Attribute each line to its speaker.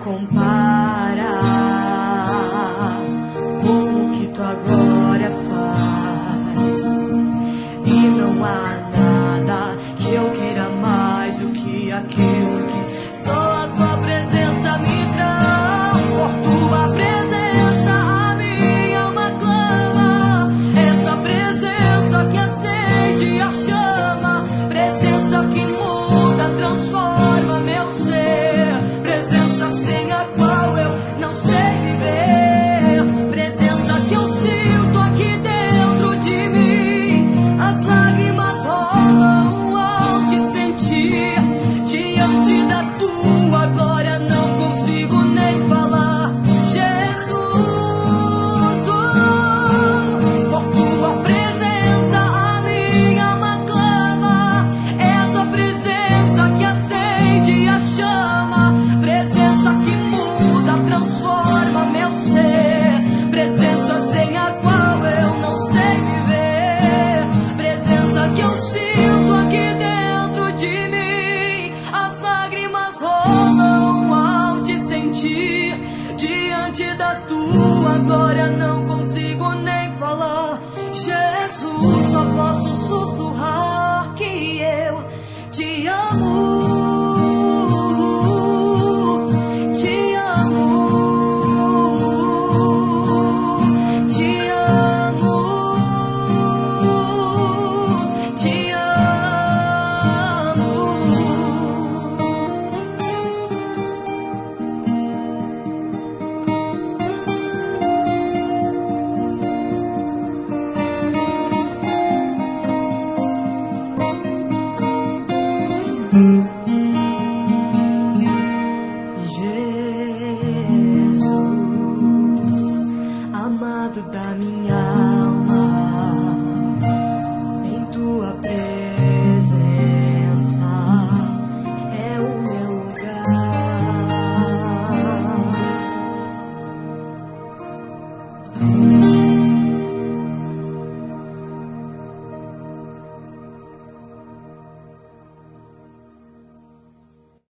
Speaker 1: compara com o que tua glória faz. E não há nada que eu queira mais do que aquilo que só a tua presença me traz. Por tua presença a minha alma clama, essa presença que acende a chama, presença que muda, transforma meu ser, presença sem a qual eu não sei viver, presença que eu sinto aqui dentro de mim. As lágrimas rolam ao te sentir, diante da tua glória não consigo nem falar. Jesus, por tua presença a minha alma clama, essa presença que acende a chama, presença que muda, transforma meu ser, presença sem a qual eu não sei viver, presença que eu sinto aqui dentro de mim. As lágrimas rolam ao te sentir, diante da tua glória não consigo nem falar. Jesus, só posso sussurrar que eu te amo.